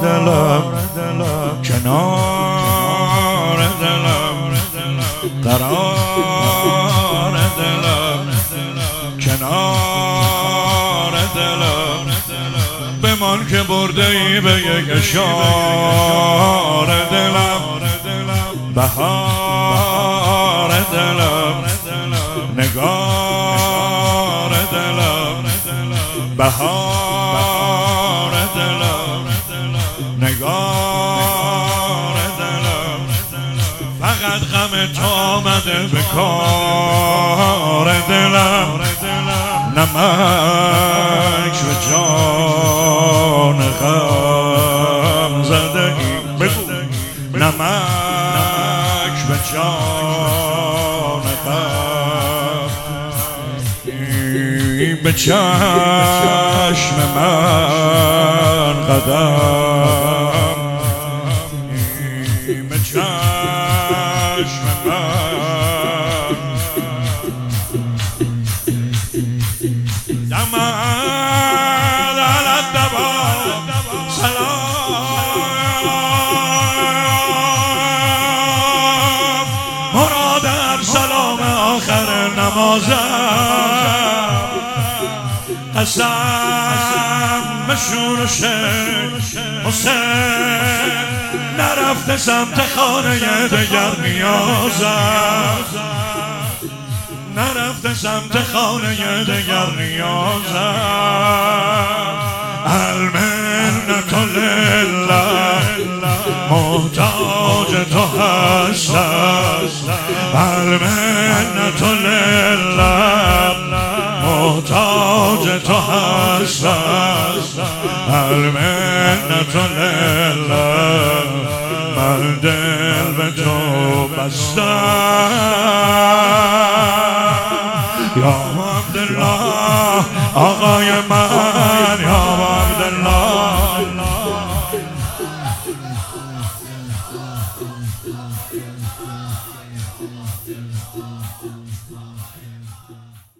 دلم کنار دلم قرار دلم کنار دلم بمان که برده ای به یک اشار دلم بهار دلم نگار دلم بهار دلم نگار دلم فقط غم تو آمده به کار دلم نمک و جان غم زدگی بگو نمک و جان غم به چشم من قدم به چشم من دمد علی الدوام سلام مراد سلام آخر نمازم قسم به شورش حسین نرفته سمت خانه دگر نیازم نرفته سمت خانه دگر نیازم المنت لله محتاج تو هستم المنت لله محتاج تو هستم المنت لله من دل به تو بستم یا عبدالله آقای من یا عبدالله